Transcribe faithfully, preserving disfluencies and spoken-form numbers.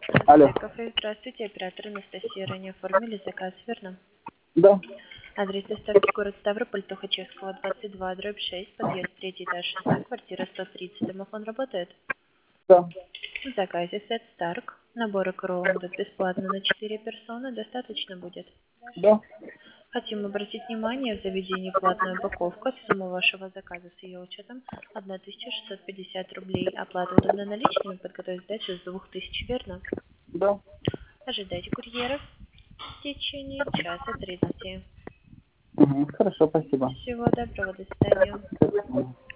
Алло. Кафе, здравствуйте, оператор Анастасия. Ранее оформили заказ, верно? Да. Адрес доставки город Ставрополь, Тухачевского, двадцать два, дробь шесть, подъезд, третий этаж, шестая, квартира сто тридцать. Домофон работает? Да. В заказе сет Старк. Набор аккаунтов бесплатно на четыре персоны. Достаточно будет? Да. Хотим обратить внимание, в заведении платная упаковка. Сумма вашего заказа с ее учетом тысяча шестьсот пятьдесят рублей. Оплата удобно наличными, подготовить сдачу с двух тысяч, верно? Да. Ожидайте курьера в течение часа тридцати. Угу. Хорошо, спасибо. Всего доброго, до свидания. До свидания.